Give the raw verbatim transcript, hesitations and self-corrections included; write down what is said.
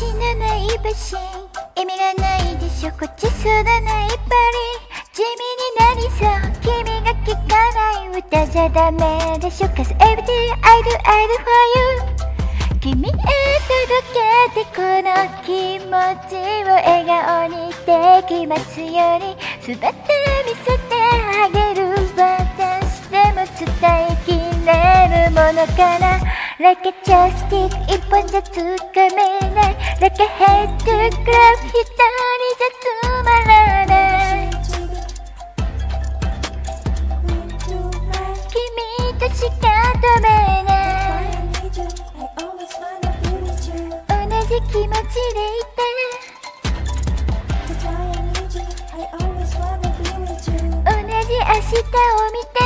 死なない橋意味がないでしょこっちそらないパリ地味になりそう君が聞かない歌じゃダメでしょ Cause everything I do I do for you 君へ届けてこの気持ちを笑顔にできますように全て見せてあげる私でも伝えきれるものかな Like a chopstick 一本じゃつかめない Like a head to grab 一人じゃつまらない君としか飛べない同じ気持ちでいて同じ明日を見て